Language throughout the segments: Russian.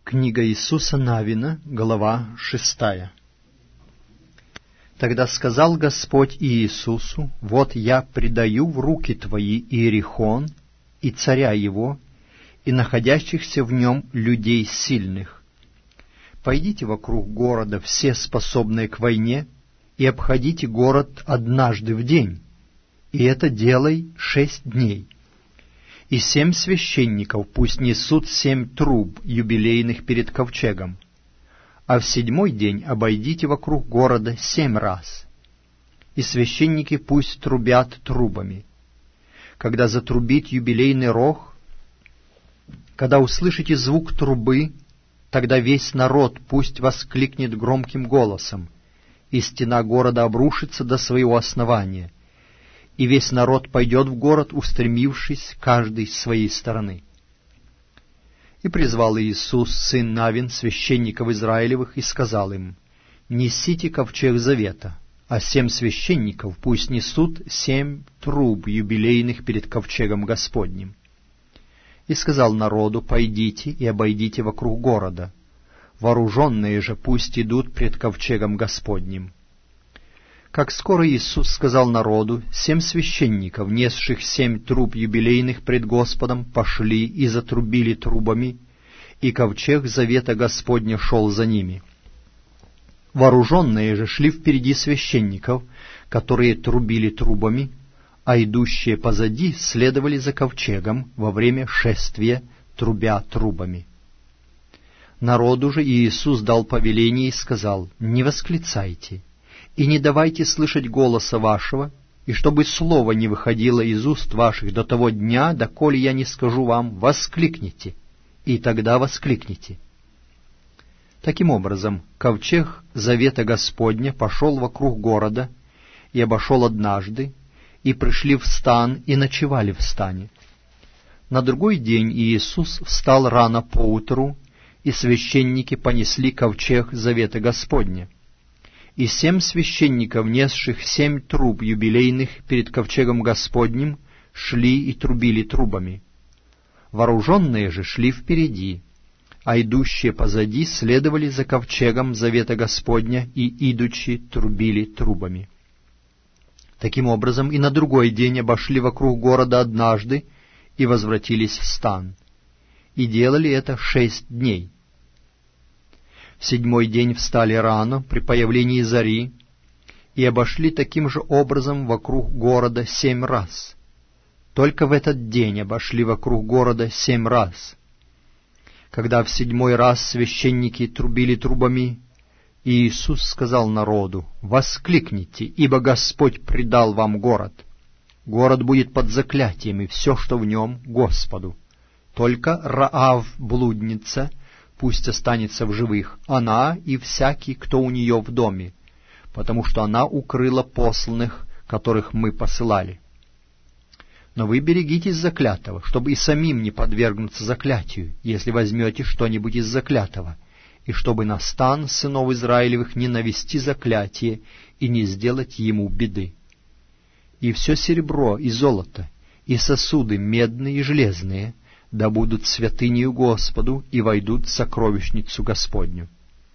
Книга Иисуса Навина, глава 6. Тогда сказал Господь Иисусу: «Вот я предаю в руки твои Иерихон и царя его, и находящихся в нем людей сильных. Пойдите вокруг города все способные к войне, и обходите город однажды в день, и это делай 6 дней. И 7 священников пусть несут 7 труб юбилейных перед ковчегом, а в 7-й день обойдите вокруг города 7 раз. И священники пусть трубят трубами. Когда затрубит юбилейный рог, когда услышите звук трубы, тогда весь народ пусть воскликнет громким голосом, и стена города обрушится до своего основания, и весь народ пойдет в город, устремившись каждый с своей стороны». И призвал Иисус, сын Навин, священников Израилевых, и сказал им: «Несите ковчег завета, а 7 священников пусть несут 7 труб юбилейных перед ковчегом Господним». И сказал народу: «Пойдите и обойдите вокруг города, вооруженные же пусть идут пред ковчегом Господним». Как скоро Иисус сказал народу, 7 священников, несших 7 труб юбилейных пред Господом, пошли и затрубили трубами, и ковчег завета Господня шел за ними. Вооруженные же шли впереди священников, которые трубили трубами, а идущие позади следовали за ковчегом во время шествия, трубя трубами. Народу же Иисус дал повеление и сказал: «Не восклицайте, и не давайте слышать голоса вашего, и чтобы слово не выходило из уст ваших до того дня, доколе я не скажу вам: воскликните, и тогда воскликните». Таким образом, ковчег завета Господня пошел вокруг города и обошел однажды, и пришли в стан и ночевали в стане. На другой день Иисус встал рано поутру, и священники понесли ковчег завета Господня. И 7 священников, несших 7 труб юбилейных перед ковчегом Господним, шли и трубили трубами. Вооруженные же шли впереди, а идущие позади следовали за ковчегом завета Господня и, идучи, трубили трубами. Таким образом, и на другой день обошли вокруг города однажды и возвратились в стан, и делали это 6 дней. В 7-й день встали рано, при появлении зари, и обошли таким же образом вокруг города 7 раз. Только в этот день обошли вокруг города 7 раз. Когда в 7-й раз священники трубили трубами, Иисус сказал народу: «Воскликните, ибо Господь предал вам город. Город будет под заклятием, и все, что в нем, Господу. Только Раав, блудница, пусть останется в живых, она и всякий, кто у нее в доме, потому что она укрыла посланных, которых мы посылали. Но вы берегитесь заклятого, чтобы и самим не подвергнуться заклятию, если возьмете что-нибудь из заклятого, и чтобы на стан сынов Израилевых не навести заклятие и не сделать ему беды. И все серебро и золото, и сосуды медные и железные да будут святынею Господу и войдут в сокровищницу Господню».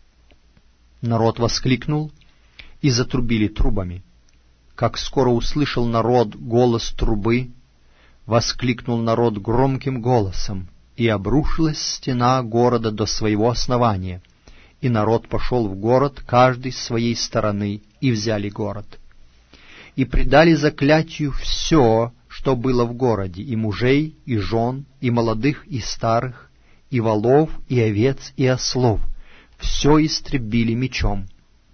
Народ воскликнул, и затрубили трубами. Как скоро услышал народ голос трубы, воскликнул народ громким голосом, и обрушилась стена города до своего основания, и народ пошел в город, каждый с своей стороны, и взяли город. И предали заклятию все, что было в городе, и мужей, и жен, и молодых, и старых, и волов, и овец, и ослов. Все истребили мечом.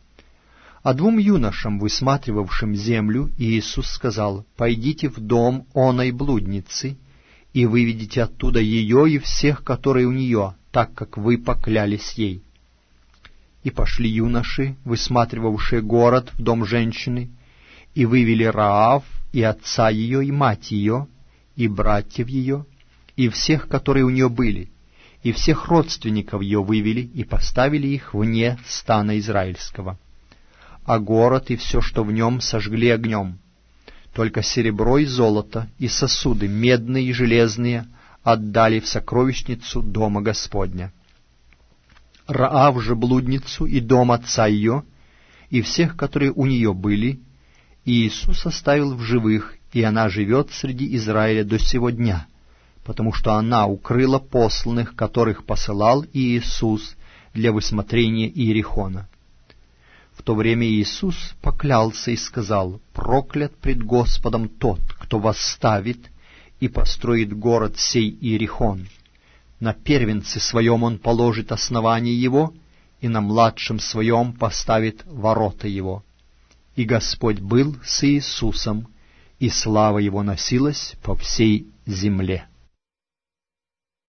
А 2 юношам, высматривавшим землю, Иисус сказал: «Пойдите в дом оной блудницы, и выведите оттуда ее и всех, которые у нее, так как вы поклялись ей». И пошли юноши, высматривавшие город, в дом женщины, и вывели Раав, и отца ее, и мать ее, и братьев ее, и всех, которые у нее были, и всех родственников ее вывели, и поставили их вне стана израильского. А город и все, что в нем, сожгли огнем. Только серебро и золото, и сосуды медные и железные отдали в сокровищницу дома Господня. Раав же блудницу и дом отца ее, и всех, которые у нее были, и Иисус оставил в живых, и она живет среди Израиля до сего дня, потому что она укрыла посланных, которых посылал Иисус для высмотрения Иерихона. В то время Иисус поклялся и сказал: «Проклят пред Господом тот, кто восставит и построит город сей Иерихон. На первенце своем он положит основание его, и на младшем своем поставит ворота его». И Господь был с Иисусом, и слава его носилась по всей земле.